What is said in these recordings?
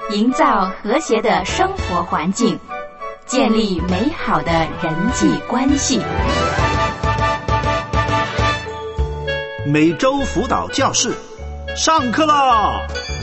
营造和谐的生活环境，建立美好的人际关系。 每周辅导教室上课啦！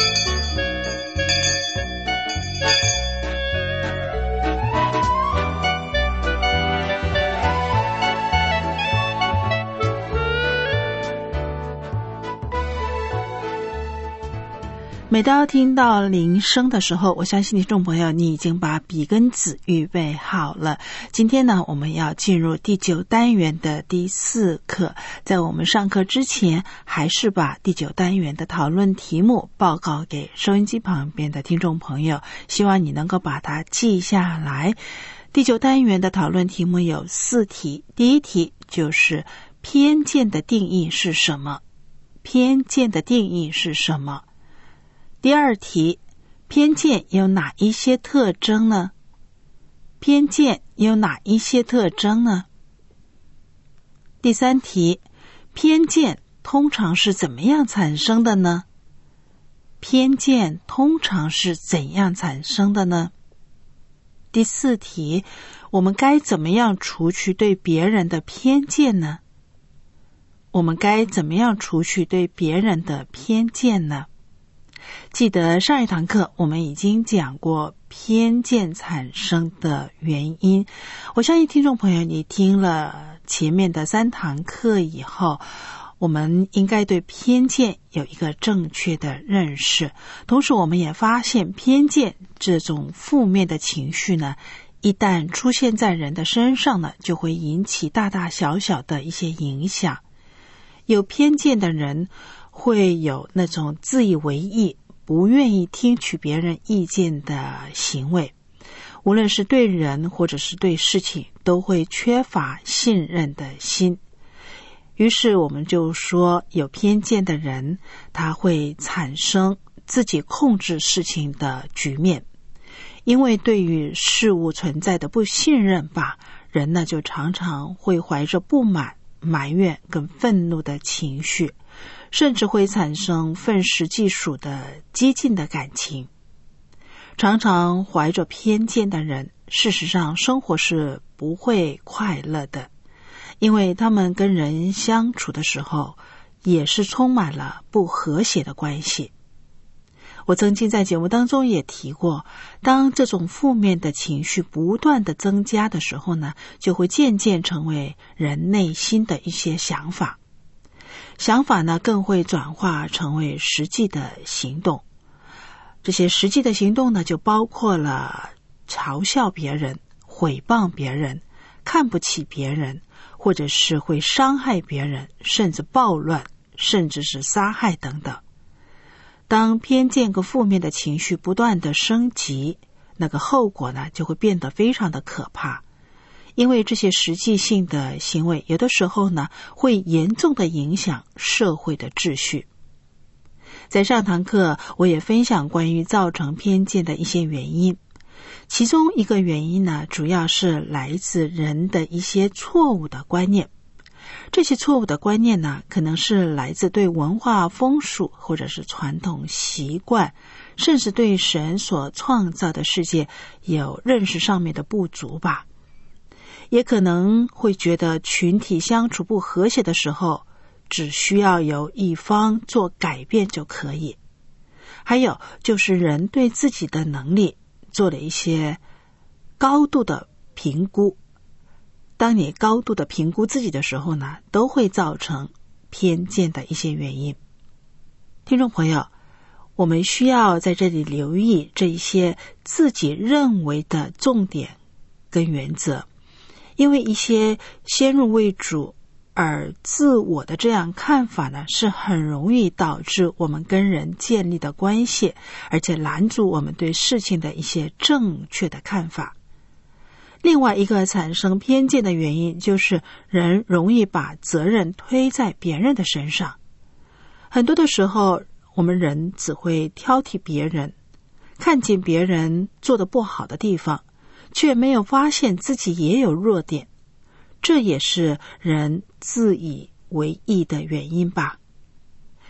每当听到铃声的时候，我相信听众朋友你已经把笔跟纸预备好了。今天呢，我们要进入第9单元的第4课。在我们上课之前，还是把第9单元的讨论题目报告给收音机旁边的听众朋友，希望你能够把它记下来。第9单元的讨论题目有4题，第一题就是偏见的定义是什么？偏见的定义是什么？第二题，偏见有哪一些特征呢？偏见有哪一些特征呢？第三题，偏见通常是怎么样产生的呢？偏见通常是怎样产生的呢？第四题，我们该怎么样除去对别人的偏见呢？我们该怎么样除去对别人的偏见呢？记得上一堂课我们已经讲过偏见产生的原因，我相信听众朋友你听了前面的3堂课以后，我们应该对偏见有一个正确的认识。同时我们也发现偏见这种负面的情绪呢，一旦出现在人的身上呢，就会引起大大小小的一些影响。有偏见的人会有那种自以为意，不愿意听取别人意见的行为，无论是对人或者是对事情，都会缺乏信任的心。于是我们就说，有偏见的人，他会产生自己控制事情的局面。因为对于事物存在的不信任吧，人呢就常常会怀着不满、埋怨跟愤怒的情绪，甚至会产生愤世嫉俗的激进的感情。常常怀着偏见的人，事实上生活是不会快乐的，因为他们跟人相处的时候，也是充满了不和谐的关系。我曾经在节目当中也提过，当这种负面的情绪不断的增加的时候呢，就会渐渐成为人内心的一些想法。想法呢，更会转化成为实际的行动。这些实际的行动呢，就包括了嘲笑别人、毁谤别人、看不起别人，或者是会伤害别人，甚至暴乱，甚至是杀害等等。当偏见和负面的情绪不断的升级，那个后果呢，就会变得非常的可怕。因为这些实际性的行为，有的时候呢，会严重的影响社会的秩序。在上堂课，我也分享关于造成偏见的一些原因。其中一个原因呢，主要是来自人的一些错误的观念。这些错误的观念呢，可能是来自对文化风俗或者是传统习惯，甚至对神所创造的世界有认识上面的不足吧。也可能会觉得群体相处不和谐的时候，只需要由一方做改变就可以。还有就是人对自己的能力做了一些高度的评估。当你高度的评估自己的时候呢，都会造成偏见的一些原因。听众朋友，我们需要在这里留意这一些自己认为的重点跟原则，因为一些先入为主而自我的这样看法呢，是很容易导致我们跟人建立的关系，而且拦阻我们对事情的一些正确的看法。另外一个产生偏见的原因，就是人容易把责任推在别人的身上。很多的时候，我们人只会挑剔别人，看见别人做得不好的地方，却没有发现自己也有弱点。这也是人自以为意的原因吧。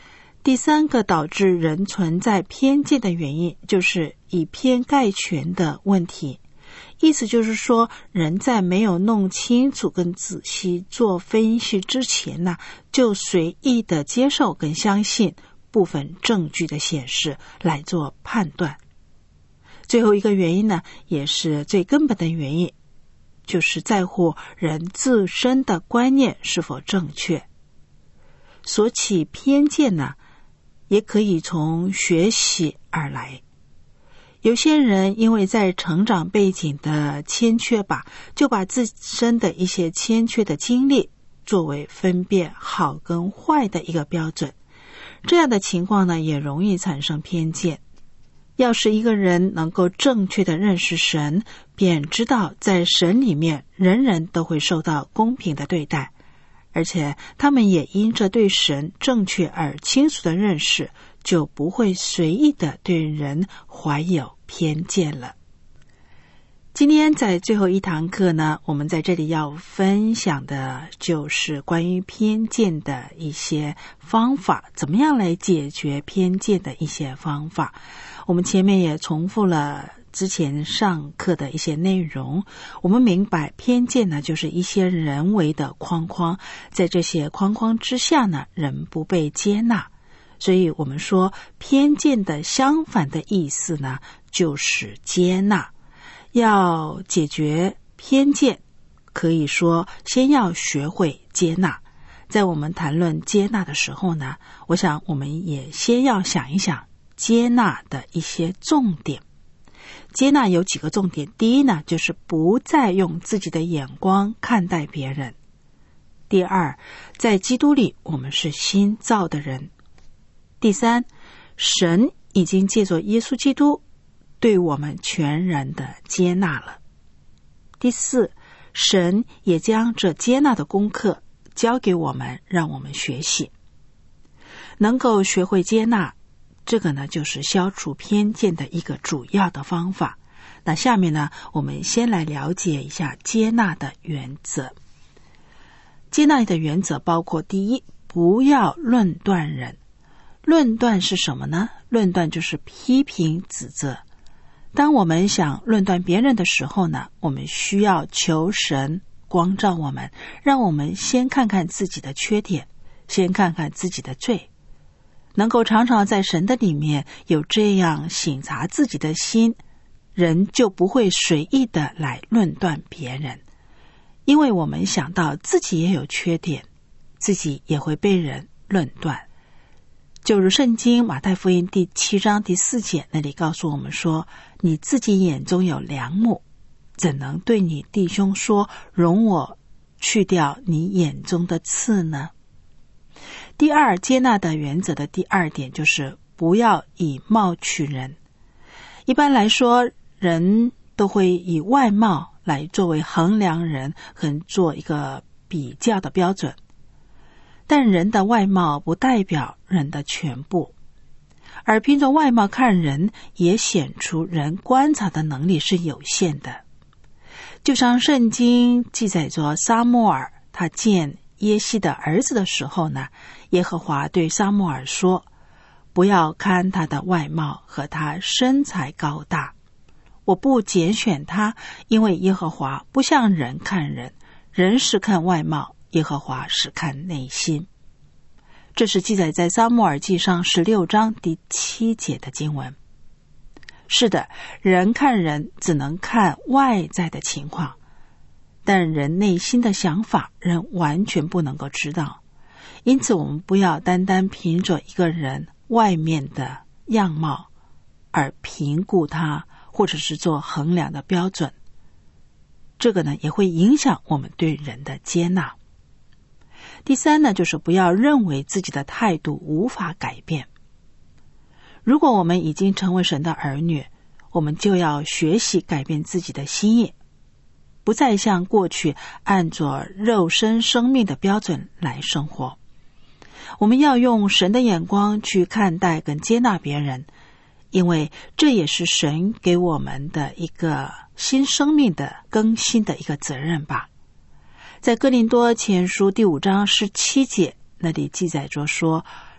第三个导致人存在偏见的原因，就是以偏概全的问题。意思就是说，人在没有弄清楚跟仔细做分析之前呢，就随意的接受跟相信部分证据的显示来做判断。最后一个原因呢，也是最根本的原因，就是在乎人自身的观念是否正确。所起偏见呢，也可以从学习而来。有些人因为在成长背景的欠缺吧，就把自身的一些欠缺的经历作为分辨好跟坏的一个标准。这样的情况呢，也容易产生偏见。要是一个人能够正确的认识神，便知道在神里面人人都会受到公平的对待，而且他们也因着对神正确而清楚的认识，就不会随意的对人怀有偏见了。今天在最后一堂课呢，我们在这里要分享的就是关于偏见的一些方法，怎么样来解决偏见的一些方法。我们前面也重复了之前上课的一些内容，我们明白偏见呢，就是一些人为的框框，在这些框框之下呢，人不被接纳。所以我们说偏见的相反的意思呢，就是接纳。要解决偏见，可以说先要学会接纳。在我们谈论接纳的时候呢，我想我们也先要想一想接纳的一些重点。接纳有几个重点，第一呢，就是不再用自己的眼光看待别人。第二，在基督里我们是新造的人。第三，神已经借着耶稣基督对我们全然的接纳了。第四，神也将这接纳的功课交给我们，让我们学习。能够学会接纳，这个呢，就是消除偏见的一个主要的方法。那下面呢，我们先来了解一下接纳的原则。接纳的原则包括：第一，不要论断人。论断是什么呢？论断就是批评指责。当我们想论断别人的时候呢，我们需要求神光照我们，让我们先看看自己的缺点，先看看自己的罪。能够常常在神的里面有这样省察自己的心，人就不会随意的来论断别人。因为我们想到自己也有缺点，自己也会被人论断。就如圣经马太福音第7章第4节那里告诉我们说，你自己眼中有梁木，怎能对你弟兄说，容我去掉你眼中的刺呢？第二，接纳的原则的第二点就是不要以貌取人。一般来说，人都会以外貌来作为衡量人和做一个比较的标准。但人的外貌不代表人的全部，而凭着外貌看人，也显出人观察的能力是有限的。就像圣经记载着撒母耳他见耶西的儿子的时候呢，耶和华对撒母耳说，不要看他的外貌和他身材高大，我不拣选他，因为耶和华不像人看人，人是看外貌，耶和华是看内心。这是记载在撒母耳记上16章第7节的经文。是的，人看人只能看外在的情况，但人内心的想法人完全不能够知道。因此我们不要单单凭着一个人外面的样貌而评估他，或者是做衡量的标准。这个呢，也会影响我们对人的接纳。第三呢，就是不要认为自己的态度无法改变。如果我们已经成为神的儿女，我们就要学习改变自己的心意，不再像过去按着肉身生命的标准来生活。我们要用神的眼光去看待跟接纳别人，因为这也是神给我们的一个新生命的更新的一个责任吧。在哥林多前书第5章17节那里记载着说，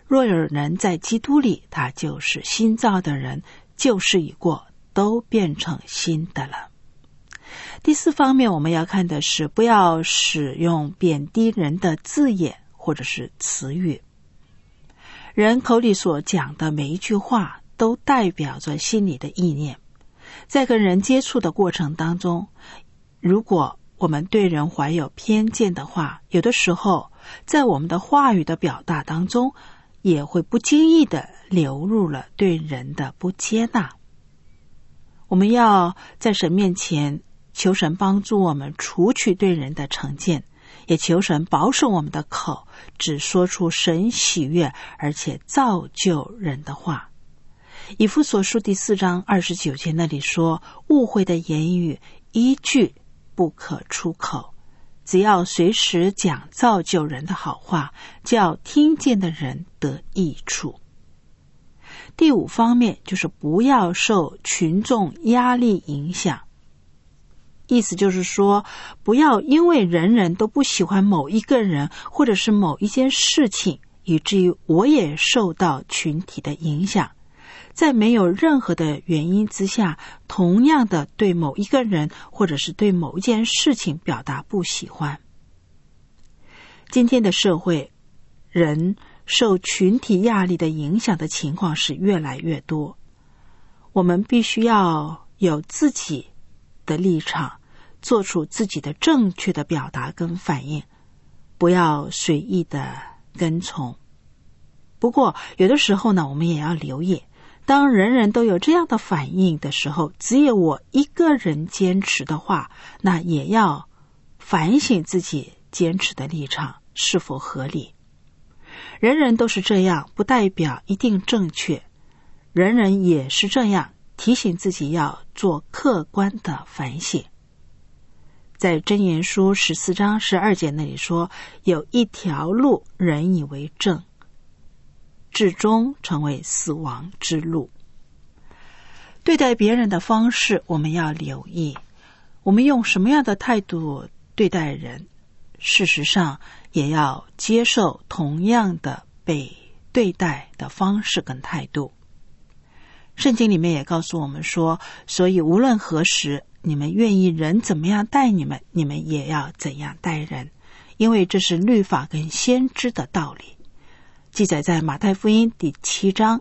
若有人在基督里，他就是新造的人，旧事已过，都变成新的了。第4方面，我们要看的是不要使用贬低人的字眼或者是词语。人口里所讲的每一句话都代表着心里的意念。在跟人接触的过程当中，如果我们对人怀有偏见的话，有的时候在我们的话语的表达当中，也会不经意地流入了对人的不接纳。我们要在神面前求神帮助我们除去对人的成见，也求神保守我们的口，只说出神喜悦而且造就人的话。以弗所书第4章29节那里说，误会的言语一句不可出口，只要随时讲造就人的好话，叫听见的人得益处。第5方面就是不要受群众压力影响。意思就是说，不要因为人人都不喜欢某一个人或者是某一件事情，以至于我也受到群体的影响，在没有任何的原因之下，同样的对某一个人或者是对某一件事情表达不喜欢。今天的社会，人受群体压力的影响的情况是越来越多。我们必须要有自己的立场，做出自己的正确的表达跟反应，不要随意的跟从。不过有的时候呢，我们也要留意，当人人都有这样的反应的时候，只有我一个人坚持的话，那也要反省自己坚持的立场是否合理。人人都是这样，不代表一定正确，人人也是这样，提醒自己要做客观的反省。在箴言书14章12节那里说，有一条路人以为正，至终成为死亡之路。对待别人的方式我们要留意，我们用什么样的态度对待人，事实上也要接受同样的被对待的方式跟态度。圣经里面也告诉我们说，所以无论何时，你们愿意人怎么样待你们，你们也要怎样待人，因为这是律法跟先知的道理。记载在马太福音第7章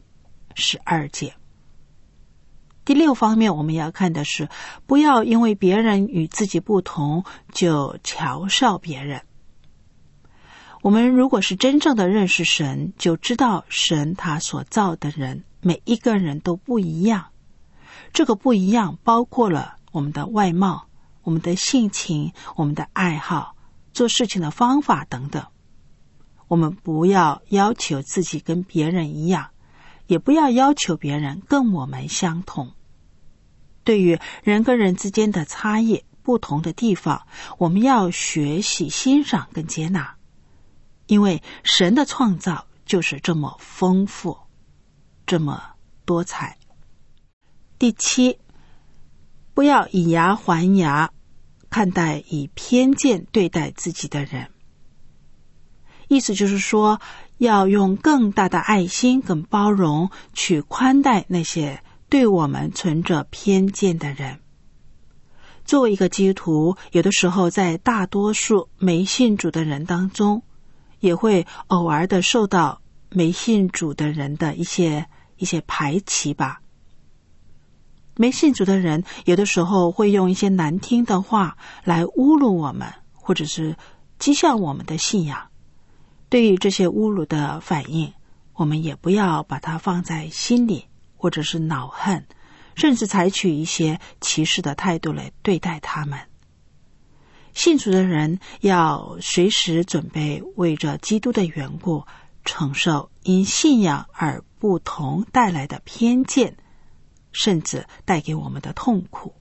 12节。第6方面我们要看的是，不要因为别人与自己不同就嘲笑别人。我们如果是真正的认识神，就知道神他所造的人每一个人都不一样。这个不一样包括了我们的外貌、我们的性情、我们的爱好、做事情的方法等等。我们不要要求自己跟别人一样，也不要要求别人跟我们相同。对于人跟人之间的差异、不同的地方，我们要学习欣赏跟接纳，因为神的创造就是这么丰富，这么多彩。第7，不要以牙还牙，看待以偏见对待自己的人。意思就是说，要用更大的爱心跟包容去宽待那些对我们存着偏见的人。作为一个基督徒，有的时候在大多数没信主的人当中，也会偶尔的受到没信主的人的一些排挤吧。没信主的人有的时候会用一些难听的话来侮辱我们，或者是讥笑我们的信仰。对于这些侮辱的反应，我们也不要把它放在心里，或者是恼恨，甚至采取一些歧视的态度来对待他们。信主的人要随时准备为着基督的缘故承受因信仰而不同带来的偏见，甚至带给我们的痛苦。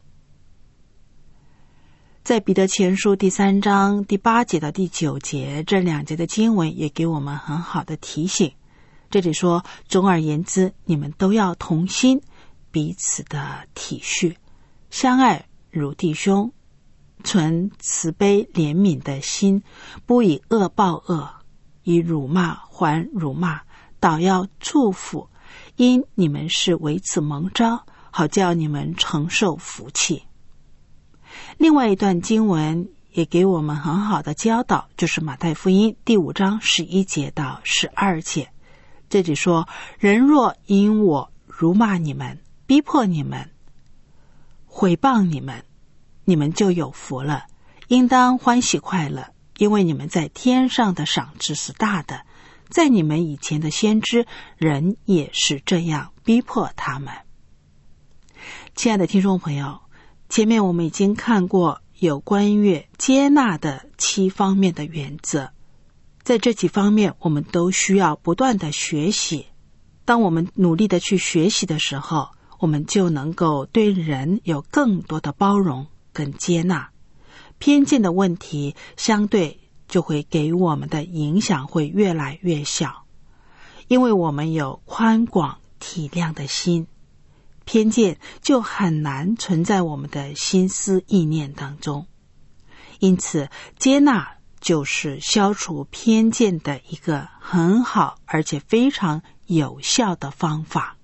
在彼得前书第3章第8节到第9节，这2节的经文也给我们很好的提醒。这里说，总而言之，你们都要同心，彼此的体恤，相爱如弟兄，存慈悲怜悯的心，不以恶报恶，以辱骂还辱骂， 倒要祝福，因你们是为此蒙召，好叫你们承受福气。另外一段经文也给我们很好的教导，就是马太福音第5章11节到12节。这里说，人若因我辱骂你们，逼迫你们，毁谤你们，你们就有福了，应当欢喜快乐，因为你们在天上的赏赐是大的。在你们以前的先知，人也是这样逼迫他们。亲爱的听众朋友，前面我们已经看过有关于接纳的7方面的原则，在这几方面我们都需要不断的学习。当我们努力的去学习的时候，我们就能够对人有更多的包容跟接纳，偏见的问题相对就会给我们的影响会越来越小，因为我们有宽广体谅的心，偏见就很难存在我们的心思意念当中。因此，接纳就是消除偏见的一个很好而且非常有效的方法。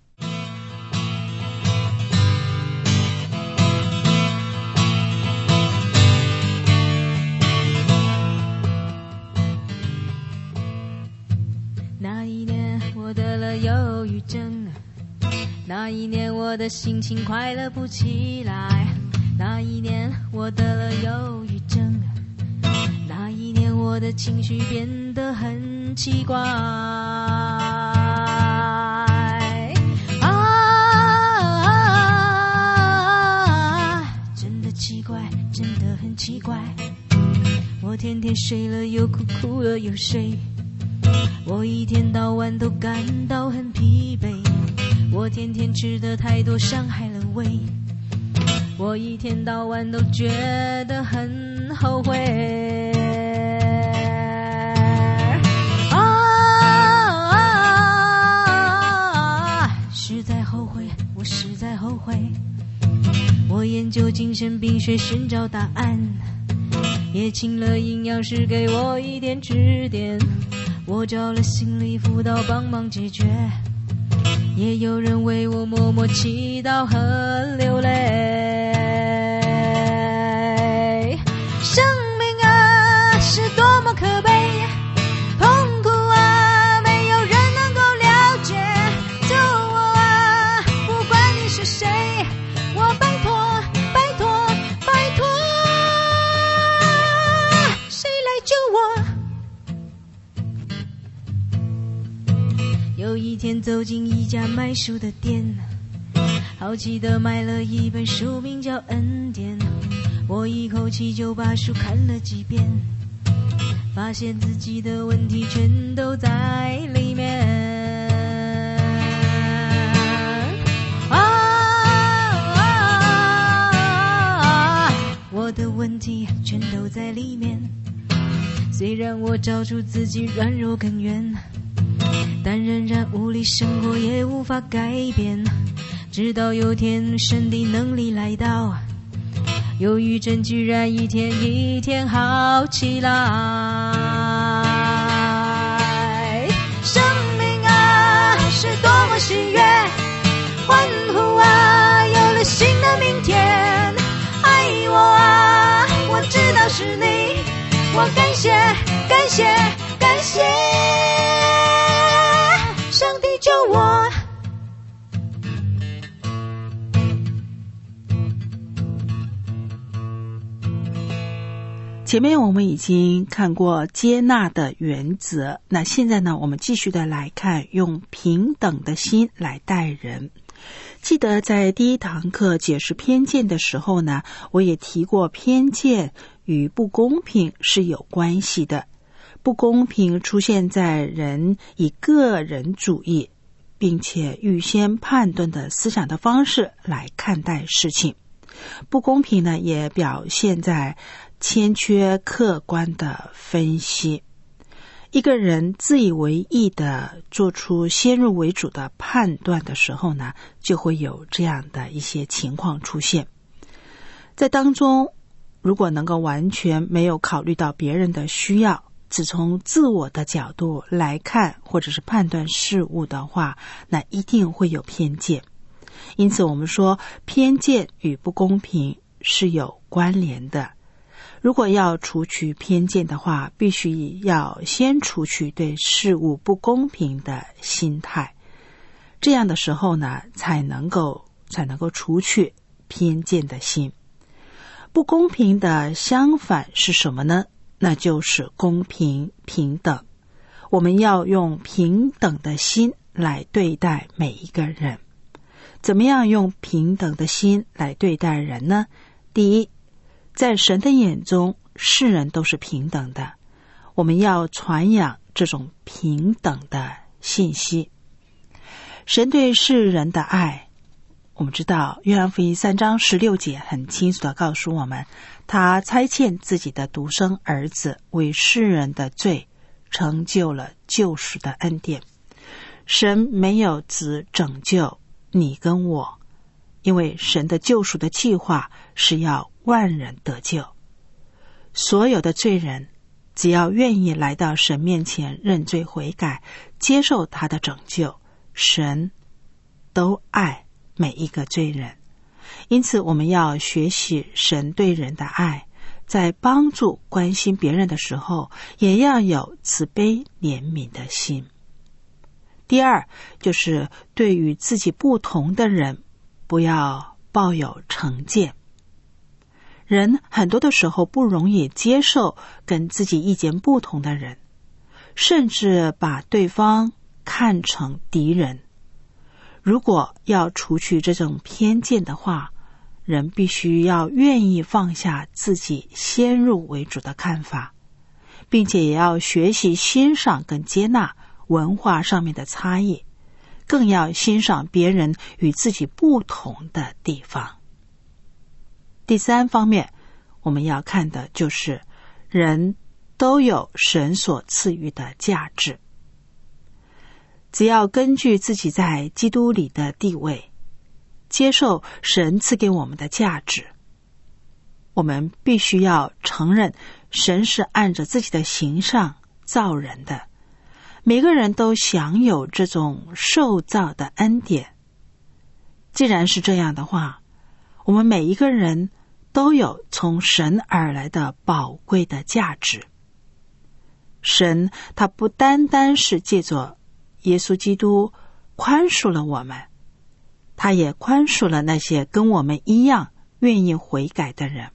那一年我得了忧郁症，那一年我的心情快乐不起来，那一年我得了忧郁症，那一年我的情绪变得很奇怪。真的奇怪，真的很奇怪。我天天睡了又哭，哭了又睡，我一天到晚都感到很疲惫，我天天吃的太多伤害了胃，我一天到晚都觉得很后悔。实在后悔，我实在后悔。我研究精神病学寻找答案，也请了营养师给我一点指点，我找了心理辅导帮忙解决，也有人为我默默祈祷和流泪。生命啊，是多么可悲，痛苦啊，没有人能够了解。救我啊，不管你是谁，我拜托拜托拜托，谁来救我？有一天走进一家卖书的店，好奇地买了一本书，名叫《恩典》。我一口气就把书看了几遍，发现自己的问题全都在里面。我的问题全都在里面。虽然我找出自己软弱根源，但仍然无力生活，也无法改变。直到有天神的能力来到，忧郁症居然一天一天好起来。生命啊，是多么喜悦，欢呼啊，有了新的明天。爱我啊，我知道是你，我感谢感谢感谢上帝救我。 前面我们已经看过接纳的原则，那现在呢，我们继续的来看用平等的心来待人。记得在第1堂课解释偏见的时候呢，我也提过偏见与不公平是有关系的。不公平出现在人以个人主义并且预先判断的思想的方式来看待事情。不公平呢，也表现在欠缺客观的分析。一个人自以为意的做出先入为主的判断的时候呢，就会有这样的一些情况出现。在当中，如果能够完全没有考虑到别人的需要， 只从自我的角度来看或者是判断事物的话，那一定会有偏见。因此我们说偏见与不公平是有关联的。如果要除去偏见的话，必须要先除去对事物不公平的心态，这样的时候呢，才能够除去偏见的心。不公平的相反是什么呢？那就是公平平等。我们要用平等的心来对待每一个人。怎么样用平等的心来对待人呢？第一，在神的眼中，世人都是平等的。我们要传扬这种平等的信息。神对世人的爱，我们知道约翰福音3章16节很清楚地告诉我们，他差遣自己的独生儿子为世人的罪成就了救赎的恩典。神没有只拯救你跟我，因为神的救赎的计划是要万人得救。所有的罪人只要愿意来到神面前认罪悔改，接受他的拯救，神都爱每一个罪人。因此我们要学习神对人的爱，在帮助关心别人的时候，也要有慈悲怜悯的心。第二，就是对于自己不同的人，不要抱有成见。人很多的时候不容易接受跟自己意见不同的人，甚至把对方看成敌人。如果要除去这种偏见的话，人必须要愿意放下自己先入为主的看法，并且也要学习欣赏跟接纳文化上面的差异，更要欣赏别人与自己不同的地方。第三方面，我们要看的就是人都有神所赐予的价值。只要根据自己在基督里的地位，接受神赐给我们的价值，我们必须要承认神是按着自己的形象造人的，每个人都享有这种受造的恩典。既然是这样的话，我们每一个人都有从神而来的宝贵的价值。神他不单单是借着耶稣基督宽恕了我们，他也宽恕了那些跟我们一样愿意悔改的人。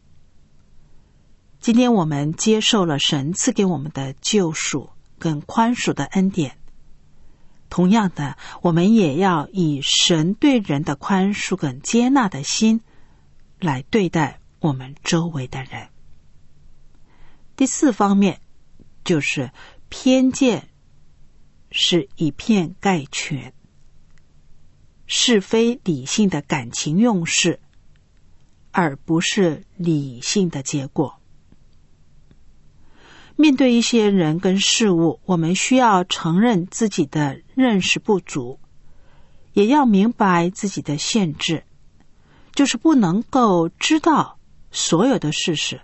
今天我们接受了神赐给我们的救赎跟宽恕的恩典，同样的，我们也要以神对人的宽恕跟接纳的心来对待我们周围的人。第四方面，就是偏见是以偏概全，是非理性的感情用事，而不是理性的结果。面对一些人跟事物，我们需要承认自己的认识不足，也要明白自己的限制，就是不能够知道所有的事实。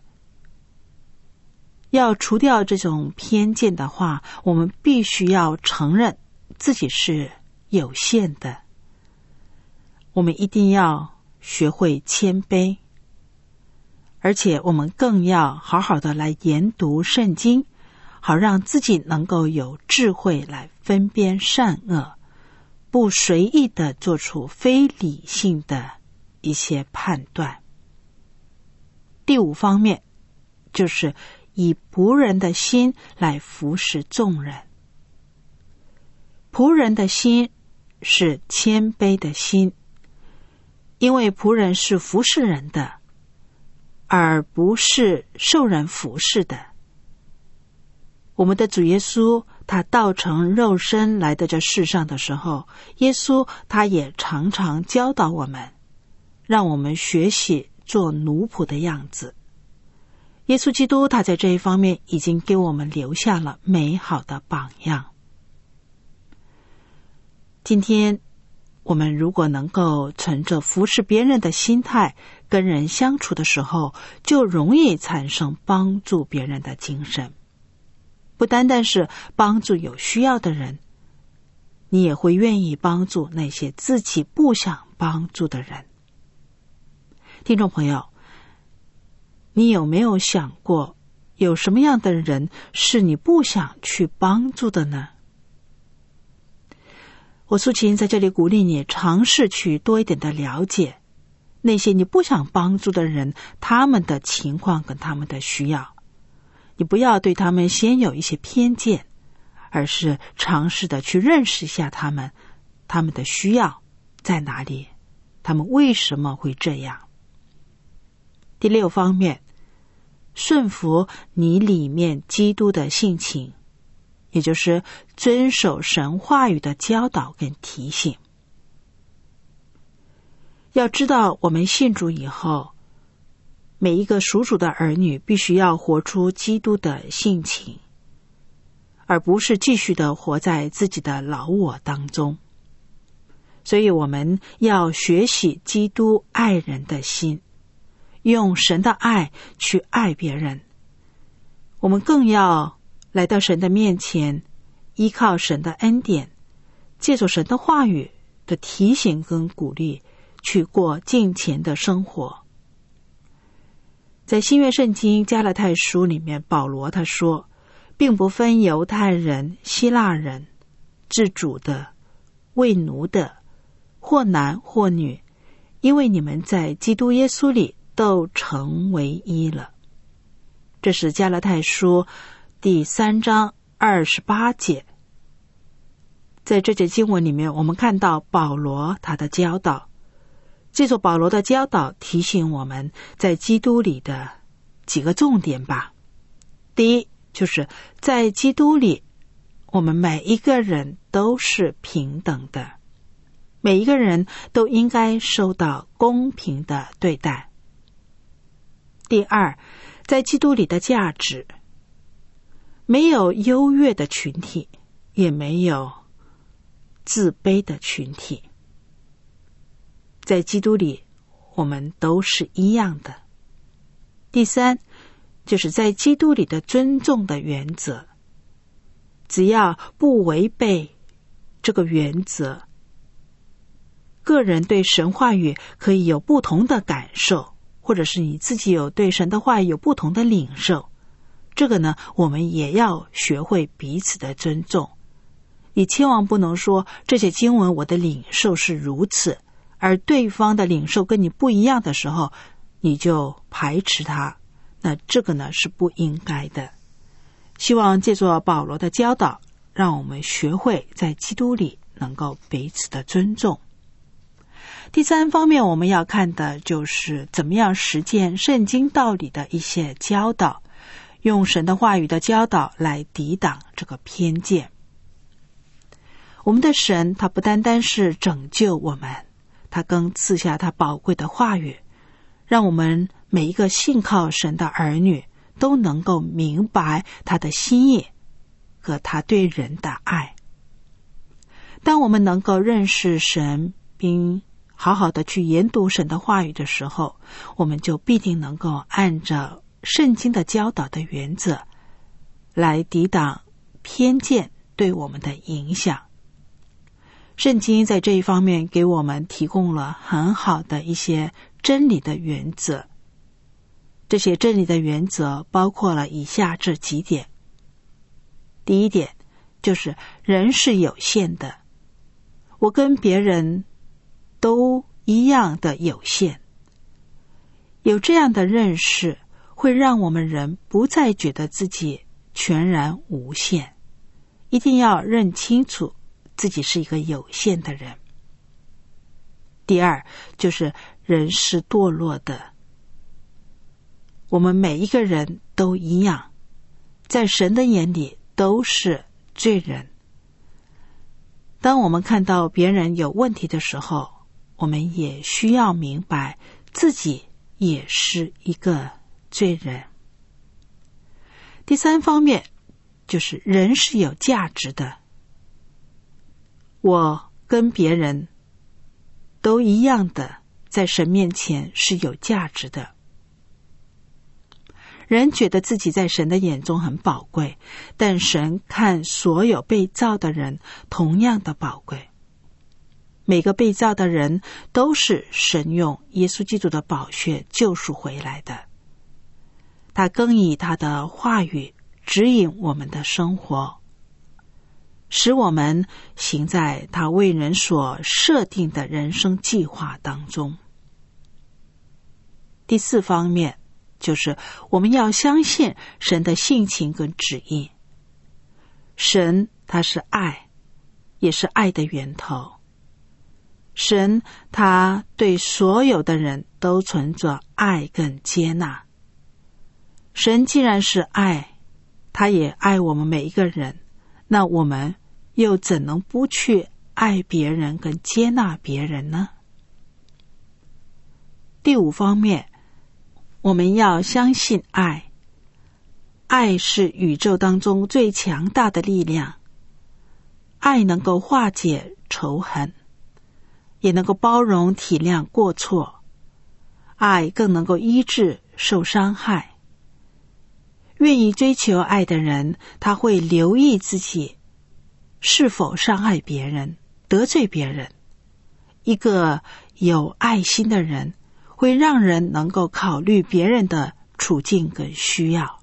要除掉这种偏见的话，我们必须要承认自己是有限的。我们一定要学会谦卑，而且我们更要好好的来研读圣经，好让自己能够有智慧来分辨善恶，不随意的做出非理性的一些判断。第五方面，就是以仆人的心来服侍众人。仆人的心是谦卑的心，因为仆人是服侍人的，而不是受人服侍的。我们的主耶稣他道成肉身来到这世上的时候，耶稣他也常常教导我们，让我们学习做奴仆的样子。耶稣基督他在这一方面已经给我们留下了美好的榜样。今天我们如果能够存着服侍别人的心态跟人相处的时候，就容易产生帮助别人的精神。 不单单是帮助有需要的人，你也会愿意帮助那些自己不想帮助的人。听众朋友，你有没有想过，有什么样的人是你不想去帮助的呢？我素琴在这里鼓励你尝试去多一点的了解那些你不想帮助的人，他们的情况跟他们的需要。你不要对他们先有一些偏见，而是尝试的去认识一下他们的需要在哪里，他们为什么会这样。第6方面，顺服你里面基督的性情，也就是遵守神话语的教导跟提醒。要知道，我们信主以后，每一个属主的儿女必须要活出基督的性情，而不是继续的活在自己的老我当中。所以我们要学习基督爱人的心，用神的爱去爱别人。我们更要来到神的面前，依靠神的恩典，借助神的话语的提醒跟鼓励，去过敬虔的生活。在新约圣经加拉太书里面，保罗他说，并不分犹太人、希腊人，自主的、为奴的，或男或女，因为你们在基督耶稣里都成为一了。这是加拉太书第3章28节。在这节经文里面，我们看到保罗他的教导，借助保罗的教导提醒我们在基督里的几个重点吧。第一，就是在基督里，我们每一个人都是平等的，每一个人都应该受到公平的对待。第二，在基督里的价值，没有优越的群体，也没有自卑的群体。在基督里，我们都是一样的。第三，就是在基督里的尊重的原则，只要不违背这个原则，个人对神话语可以有不同的感受，或者是你自己有对神的话语有不同的领受，这个呢，我们也要学会彼此的尊重。你千万不能说这些经文我的领受是如此，而对方的领受跟你不一样的时候，你就排斥他，那这个呢是不应该的。希望借助保罗的教导，让我们学会在基督里能够彼此的尊重。第三方面，我们要看的就是怎么样实践圣经道理的一些教导，用神的话语的教导来抵挡这个偏见。我们的神他不单单是拯救我们，他更赐下他宝贵的话语，让我们每一个信靠神的儿女都能够明白他的心意和他对人的爱。当我们能够认识神，并好好的去研读神的话语的时候，我们就必定能够按照圣经的教导的原则来抵挡偏见对我们的影响。圣经在这一方面给我们提供了很好的一些真理的原则，这些真理的原则包括了以下这几点。第一点，就是人是有限的，我跟别人都一样的有限。有这样的认识，会让我们人不再觉得自己全然无限，一定要认清楚自己是一个有限的人。第二，就是人是堕落的，我们每一个人都一样，在神的眼里都是罪人。当我们看到别人有问题的时候，我们也需要明白自己也是一个罪人。第三方面，就是人是有价值的，我跟别人都一样的，在神面前是有价值的。 人觉得自己在神的眼中很宝贵，但神看所有被造的人同样的宝贵。每个被造的人都是神用耶稣基督的宝血救赎回来的。他更以他的话语指引我们的生活，使我们行在他为人所设定的人生计划当中。第4方面就是我们要相信神的性情跟旨意。神他是爱，也是爱的源头。神他对所有的人都存着爱跟接纳。神既然是爱，他也爱我们每一个人，那我们又怎能不去爱别人跟接纳别人呢？第5方面，我们要相信爱。爱是宇宙当中最强大的力量。爱能够化解仇恨，也能够包容体谅过错。爱更能够医治受伤害。愿意追求爱的人，他会留意自己是否伤害别人、得罪别人。一个有爱心的人，会让人能够考虑别人的处境跟需要。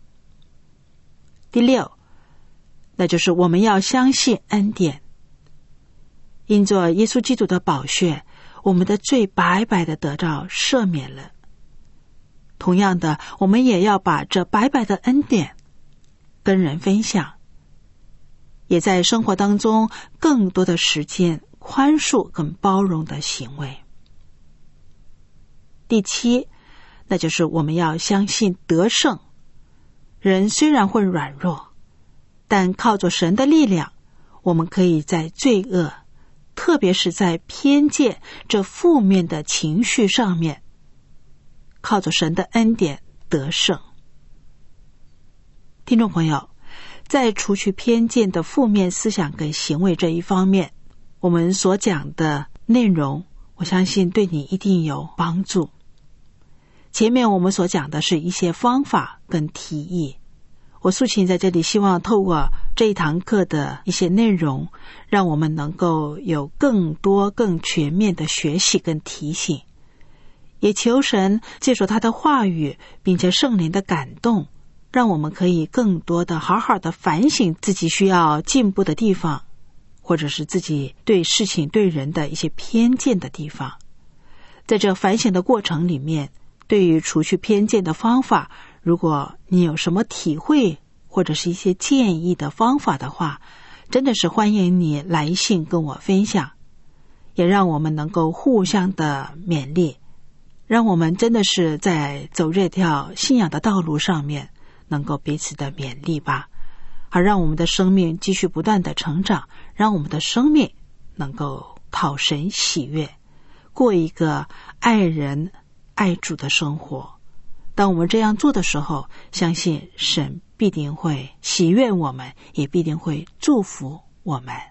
第6，那就是我们要相信恩典。因着耶稣基督的宝血，我们的罪白白的得到赦免了。同样的，我们也要把这白白的恩典跟人分享，也在生活当中更多的实践宽恕跟包容的行为。第7，那就是我们要相信得胜。人虽然会软弱，但靠着神的力量，我们可以在罪恶，特别是在偏见这负面的情绪上面，靠着神的恩典得胜。听众朋友，在除去偏见的负面思想跟行为这一方面，我们所讲的内容，我相信对你一定有帮助。前面我们所讲的是一些方法跟提议，我素琴在这里希望透过这一堂课的一些内容，让我们能够有更多更全面的学习跟提醒，也求神借助他的话语并且圣灵的感动，让我们可以更多的好好的反省自己需要进步的地方，或者是自己对事情对人的一些偏见的地方。在这反省的过程里面，对于除去偏见的方法，如果你有什么体会或者是一些建议的方法的话，真的是欢迎你来信跟我分享，也让我们能够互相的勉励，让我们真的是在走这条信仰的道路上面能够彼此的勉励吧，好让我们的生命继续不断的成长，让我们的生命能够讨神喜悦，过一个爱人爱主的生活。当我们这样做的时候，相信神必定会喜悦我们，也必定会祝福我们。